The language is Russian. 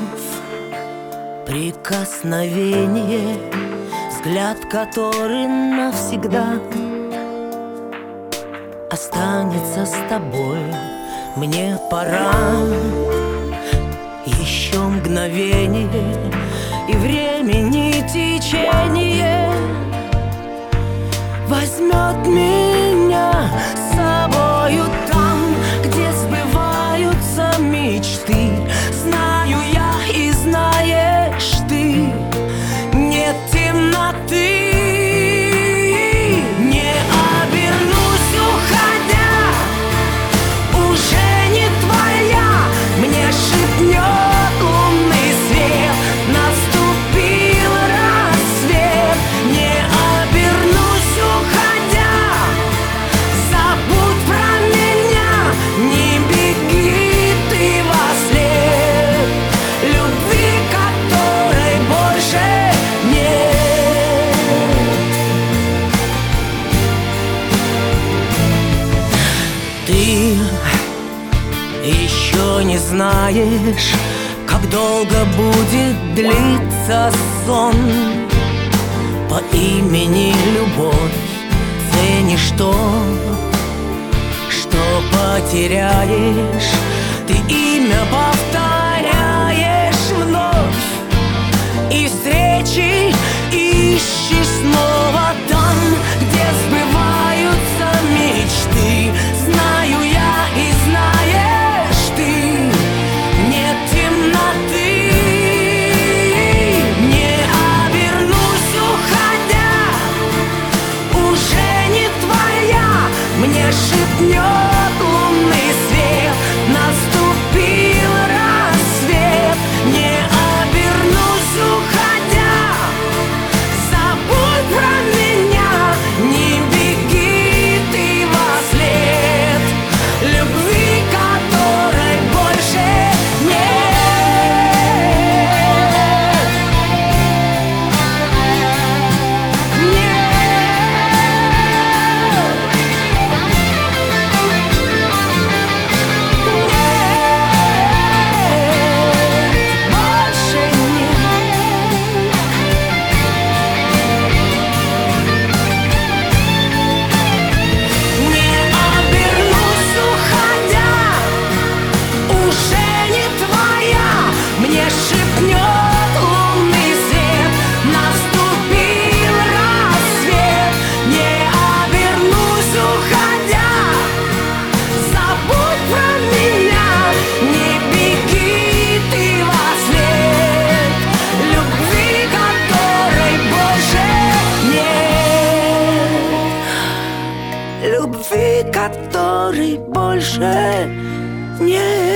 Прикосновение, взгляд, который навсегда останется с тобой. Мне пора. Еще мгновение, и времени течение возьмет меня с собою там, где сбываются мечты. Знаю я и знаешь ты, нет темноты. Не обернусь, уходя, уже не твоя. Мне шепнет лунный свет, наступил рассвет. Не обернусь, уходя, забудь про меня. Не беги ты вослед любви, которой больше нет. Ты еще не знаешь, как долго будет длиться сон. По имени любовь ценишь то, что потеряешь. Ты имя повторяешь вновь, и встречи ищешь снова там, где сбываются мечты. Знаю я и знаешь ты, нет темноты. Не обернусь, уходя, уже не твоя. Мне шепнет лунный свет, наступил рассвет. Не обернусь, уходя, забудь про меня. Не беги ты вослед любви, которой больше нет. Любви, которой больше нет.